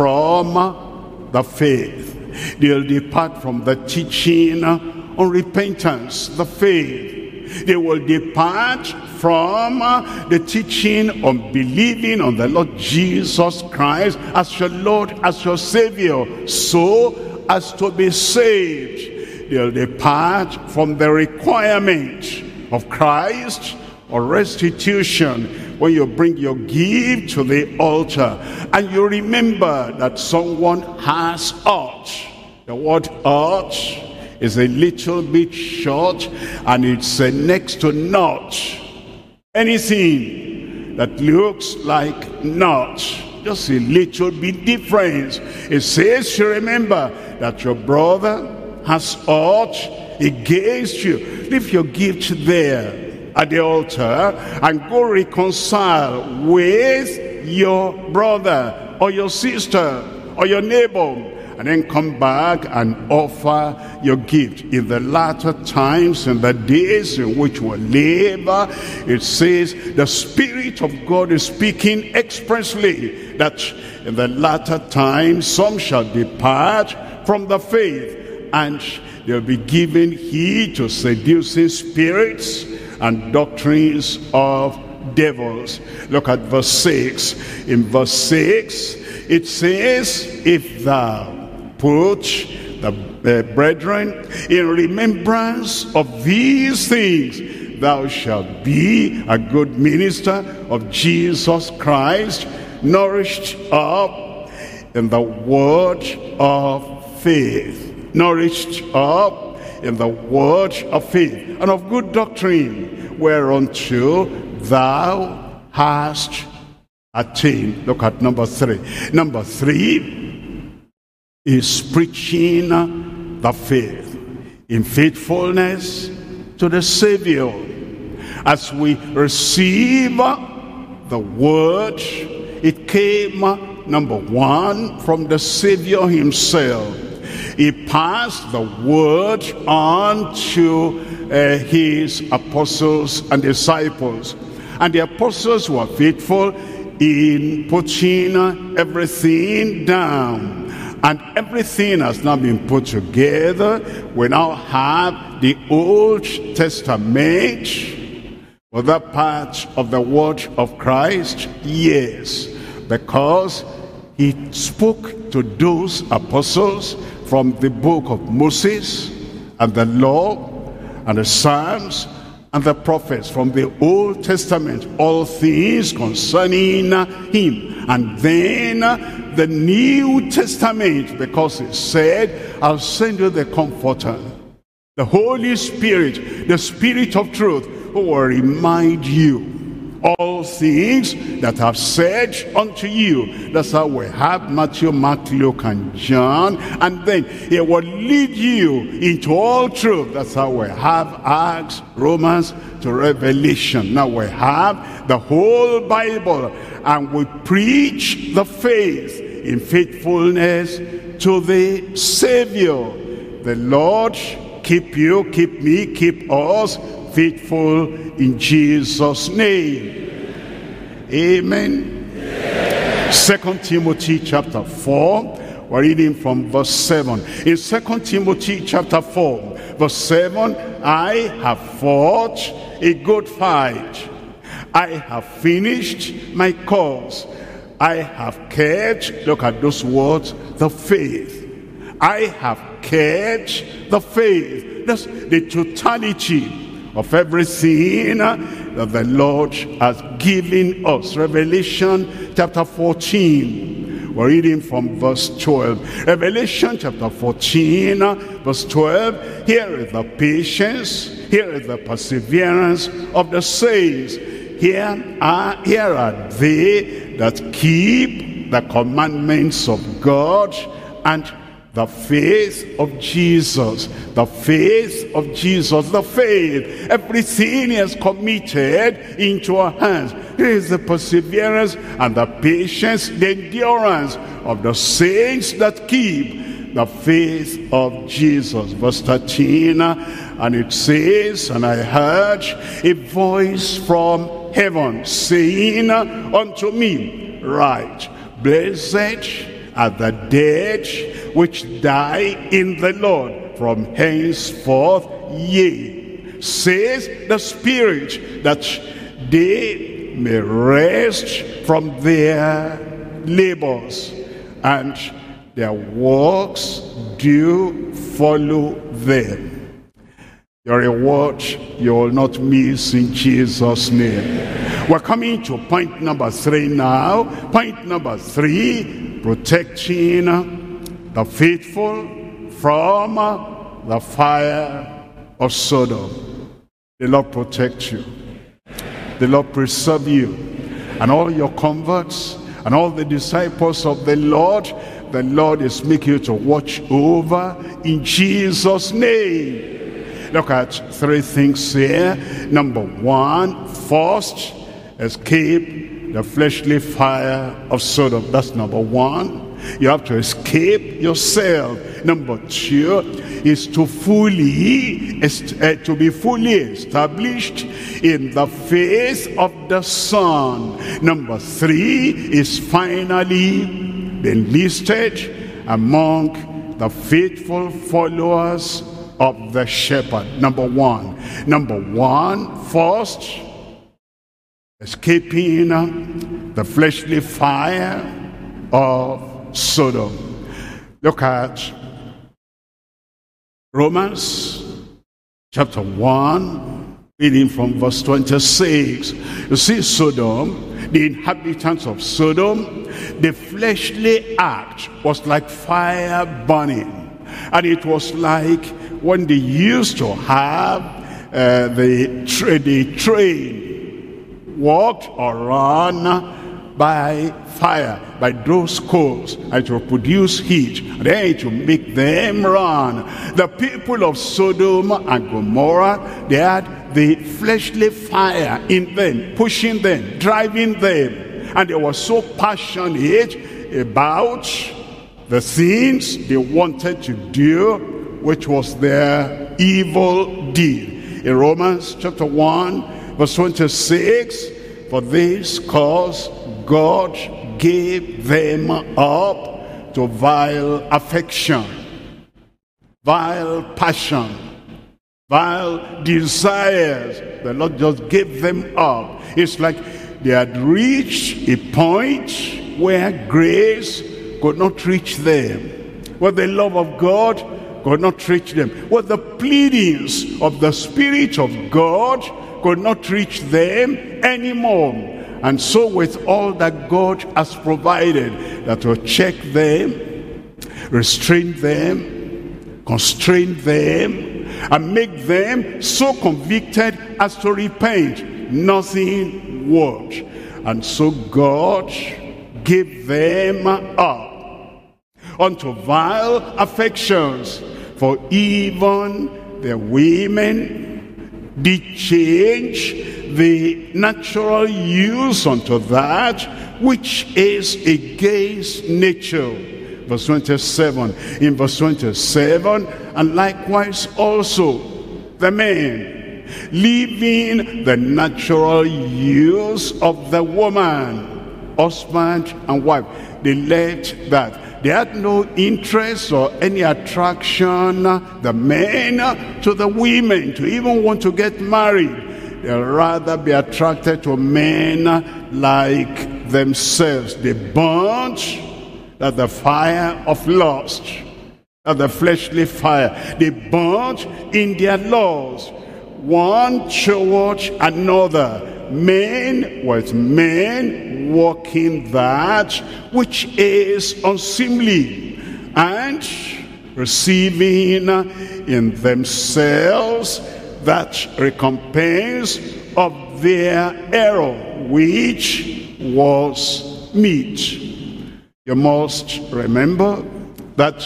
from the faith. They'll depart from the teaching on repentance, the faith. They will depart from the teaching on believing on the Lord Jesus Christ as your Lord, as your Savior, so as to be saved. They'll depart from the requirement of Christ or restitution when you bring your gift to the altar and you remember that someone has ought. The word ought is a little bit short and it's uh, next to not. Anything that looks like not, just a little bit difference. It says you remember that your brother has ought against you. Leave your gift there at the altar and go reconcile with your brother or your sister or your neighbor, and then come back and offer your gift. In the latter times, in the days in which we live, it says the Spirit of God is speaking expressly that in the latter times some shall depart from the faith, and they'll be given heed to seducing spirits and doctrines of devils. Look at verse six. In verse six, it says, if thou put the uh, brethren in remembrance of these things, thou shalt be a good minister of Jesus Christ, nourished up in the word of faith. Nourished up in the word of faith and of good doctrine, whereunto thou hast attained. Look at number three. Number three is preaching the faith in faithfulness to the Savior. As we receive the word, it came, number one, from the Savior himself. He passed the word on to uh, his apostles and disciples. And the apostles were faithful in putting everything down. And everything has now been put together. We now have the Old Testament. Was that part of the word of Christ? Yes. Because he spoke to those apostles from the book of Moses and the law and the Psalms and the prophets, from the Old Testament, all things concerning him. And then the New Testament, because it said, I'll send you the Comforter, the Holy Spirit, the Spirit of truth, who will remind you all things that I've said unto you. That's how we have Matthew, Mark, Luke, and John. And then he will lead you into all truth. That's how we have Acts, Romans, to Revelation. Now we have the whole Bible, and we preach the faith in faithfulness to the Savior. The Lord keep you, keep me, keep us faithful in Jesus' name. Amen. Yes. Second Timothy chapter four, we're reading from verse seven. In Second Timothy chapter four, verse seven, I have fought a good fight. I have finished my course. I have kept, look at those words, the faith. I have kept the faith. That's the totality of everything that the Lord has given us. Revelation chapter fourteen. We're reading from verse twelve. Revelation chapter fourteen, verse twelve. Here is the patience, here is the perseverance of the saints. Here are, here are they that keep the commandments of God and the faith of Jesus. The faith of Jesus. The faith. Everything is committed into our hands. Here is the perseverance and the patience, the endurance of the saints that keep the faith of Jesus. Verse thirteen, and it says, and I heard a voice from heaven saying unto me, write, blessed are the dead which die in the Lord from henceforth, yea, says the Spirit, that they may rest from their labors, and their works do follow them. Your reward you will not miss in Jesus' name. We're coming to point number three now. Point number three, protecting the faithful from the fire of Sodom. The Lord protect you. The Lord preserve you. And all your converts and all the disciples of the Lord, the Lord is making you to watch over in Jesus' name. Look at three things here. Number one, first, escape the fleshly fire of Sodom. That's number one. You have to escape yourself. Number two is to fully, uh, to be fully established in the faith of the Son. Number three is finally be enlisted among the faithful followers of the shepherd. Number one. Number one, first, escaping the fleshly fire of Sodom. Look at Romans chapter one, reading from verse twenty-six. You see, Sodom, the inhabitants of Sodom, the fleshly act was like fire burning. And it was like when they used to have uh, the, tra the train walked or run by fire, by those coals, and it will produce heat, and then it will make them run. The people of Sodom and Gomorrah, they had the fleshly fire in them, pushing them, driving them, and they were so passionate about the things they wanted to do, which was their evil deed. In Romans chapter one, verse twenty-six, for this cause God gave them up to vile affection, vile passion, vile desires. The Lord just gave them up. It's like they had reached a point where grace could not reach them, where the love of God could not reach them, where the pleadings of the Spirit of God could not reach them anymore. And so with all that God has provided, that will check them, restrain them, constrain them, and make them so convicted as to repent, nothing worked. And so God gave them up unto vile affections, for even the women did change the natural use unto that which is against nature. Verse twenty-seven. In verse twenty-seven, and likewise also the men, leaving the natural use of the woman, husband and wife, they left that. They had no interest or any attraction, the men to the women, to even want to get married. They'd rather be attracted to men like themselves. They burnt at the fire of lust. of the fleshly fire. They burnt in their laws, one toward another, men with men, working that which is unseemly, and receiving in themselves that recompense of their error, which was meet. You must remember that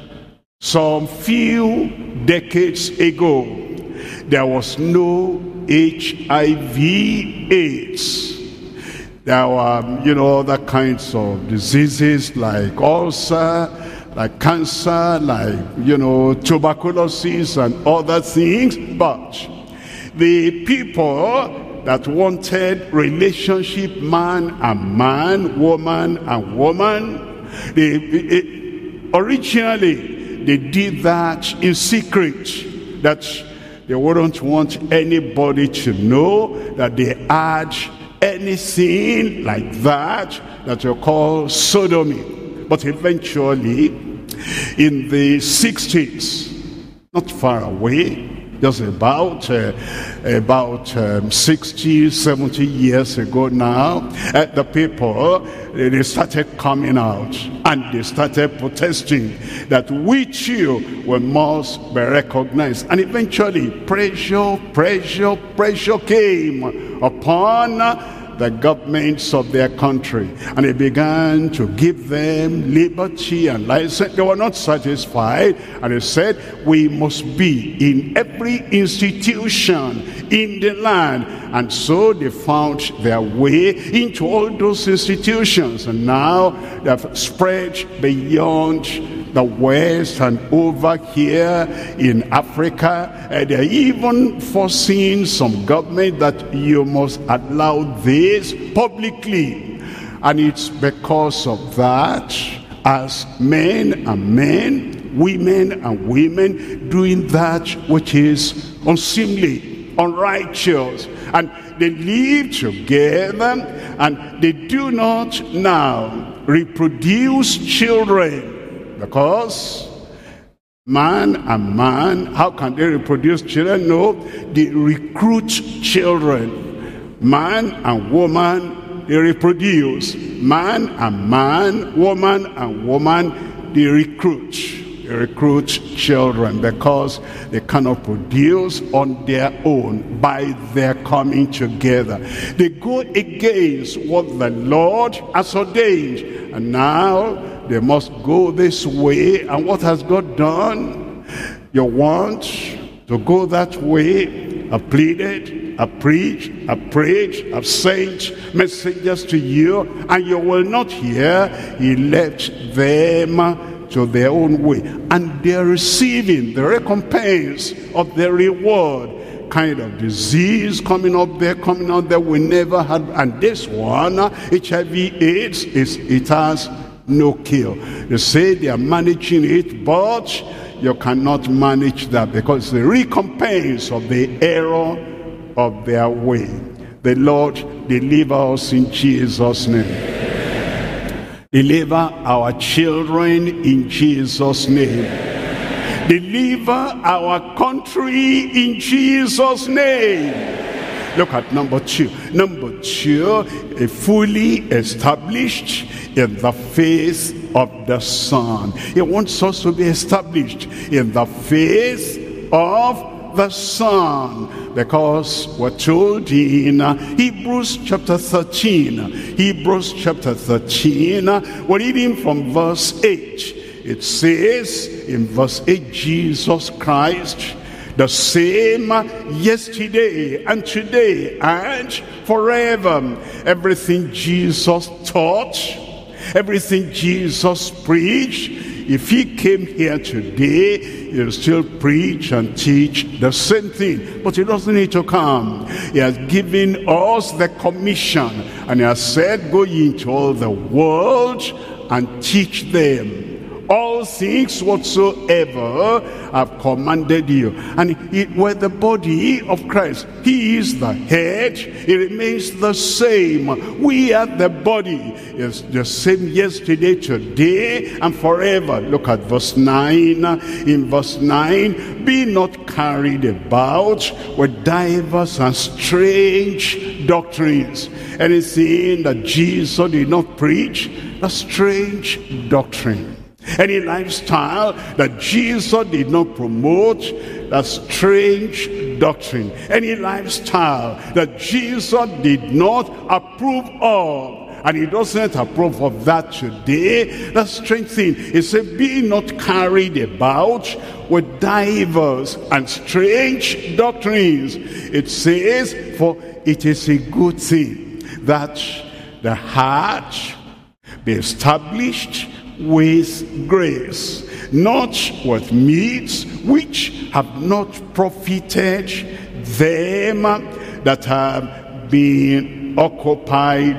some few decades ago, there was no H I V AIDS. There were, you know, other kinds of diseases like ulcer, like cancer, like, you know, tuberculosis and other things. But the people that wanted relationship, man and man, woman and woman, they, it, originally they did that in secret, that they wouldn't want anybody to know that they had anything like that, that you call sodomy. But eventually, in the sixties, not far away, just about uh, about um, sixty, seventy years ago now, uh, the people, they started coming out and they started protesting that we too we must be recognized. And eventually, pressure, pressure, pressure came upon the governments of their country, and they began to give them liberty and license. They were not satisfied, and they said, we must be in every institution in the land. And so they found their way into all those institutions, and now they have spread beyond the West and over here in Africa. And they're even forcing some government that you must allow this publicly. And it's because of that, as men and men, women and women, doing that which is unseemly, unrighteous, and they live together, and they do not now reproduce children. Because man and man, how can they reproduce children? No, they recruit children. Man and woman, they reproduce. Man and man, woman and woman, they recruit. They recruit children because they cannot produce on their own by their coming together. They go against what the Lord has ordained. And now they must go this way. And what has God done? You want to go that way. I pleaded, I preached, I prayed, I've sent messengers to you, and you will not hear. He left them to their own way. And they're receiving the recompense of their reward. Kind of disease coming up there, coming out there we never had. And this one, H I V AIDS, is it has no cure. They say they are managing it, but you cannot manage that, because the recompense of the error of their way. The Lord deliver us in Jesus' name. Deliver our children in Jesus' name. Deliver our country in Jesus' name. Look at number two. Number two, a fully established in the faith of the Son. He wants us to be established in the faith of the Son, because we're told in Hebrews chapter thirteen, Hebrews chapter thirteen, we're reading from verse eight. It says in verse eight, Jesus Christ, the same yesterday and today and forever. Everything Jesus taught, everything Jesus preached, if he came here today, he'll still preach and teach the same thing. But he doesn't need to come. He has given us the commission, and he has said, go ye into all the world and teach them all things whatsoever I've commanded you. And it, we're the body of Christ. He is the head. He remains the same. We are the body. It's the same yesterday, today, and forever. Look at verse nine. In verse nine, be not carried about with divers and strange doctrines. Anything that Jesus did not preach, a strange doctrine. Any lifestyle that Jesus did not promote, a strange doctrine. Any lifestyle that Jesus did not approve of, and he doesn't approve of that today, that's strange thing. He said, be not carried about with divers and strange doctrines. It says, for it is a good thing that the heart be established with grace, not with meats which have not profited them that have been occupied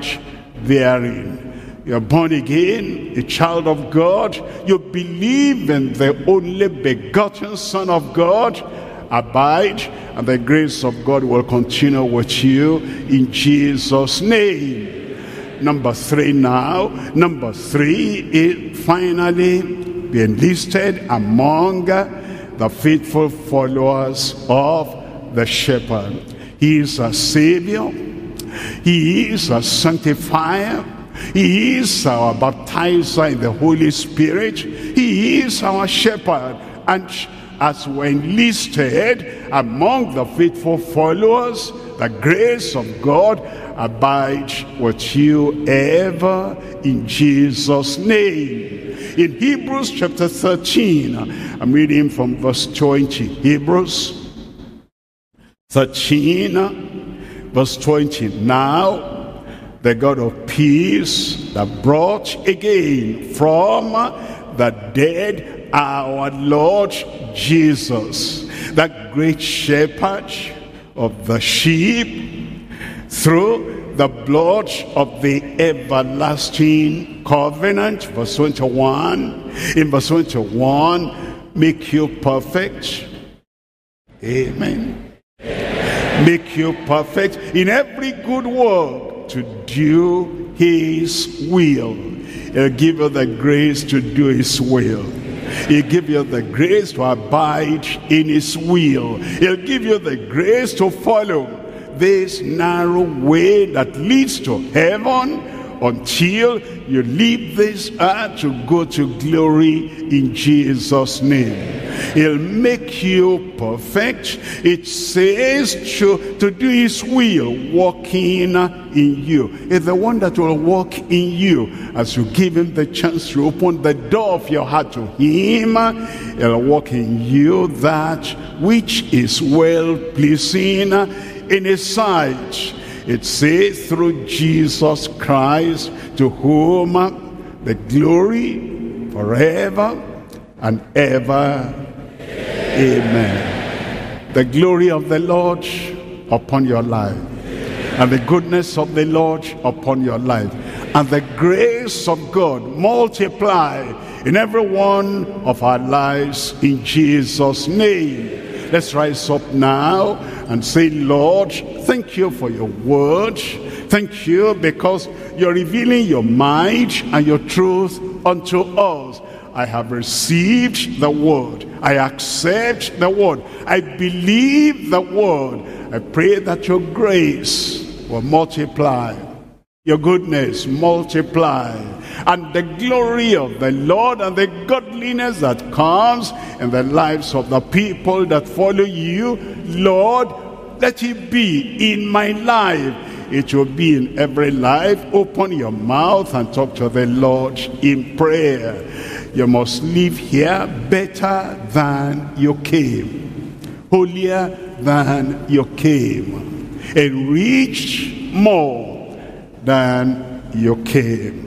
therein. You're born again, a child of God. You believe in the only begotten Son of God. Abide, and the grace of God will continue with you in Jesus' name. Number three now. Number three is finally be enlisted among the faithful followers of the shepherd. He is a savior. He is a sanctifier. He is our baptizer in the Holy Spirit. He is our shepherd. And as we're enlisted among the faithful followers, the grace of God abide with you ever in Jesus' name. In Hebrews chapter thirteen, I'm reading from verse twenty. Hebrews thirteen, verse twenty. Now, the God of peace that brought again from the dead our Lord Jesus, that great shepherd of the sheep, through the blood of the everlasting covenant. Verse twenty-one. In verse twenty-one, make you perfect. Amen. Make you perfect in every good work to do his will. He'll give you the grace to do his will. He'll give you the grace to abide in his will. He'll give you the grace to follow this narrow way that leads to heaven until you leave this earth to go to glory in Jesus' name. He'll make you perfect. It says to, to do his will, walking in you. It's the one that will walk in you as you give him the chance to open the door of your heart to him. He'll walk in you that which is well-pleasing in his sight. It says through Jesus Christ, to whom the glory forever and ever. Amen. The glory of the Lord upon your life, and the goodness of the Lord upon your life, and the grace of God multiply in every one of our lives in Jesus' name. Let's rise up now and say, Lord, thank you for your word. Thank you because you're revealing your mind and your truth unto us. I have received the word. I accept the word. I believe the word. I pray that your grace will multiply, your goodness multiply, and the glory of the Lord and the godliness that comes in the lives of the people that follow you, Lord, let it be in my life. It will be in every life. Open your mouth and talk to the Lord in prayer. You must live here better than you came, holier than you came, enriched more than you came.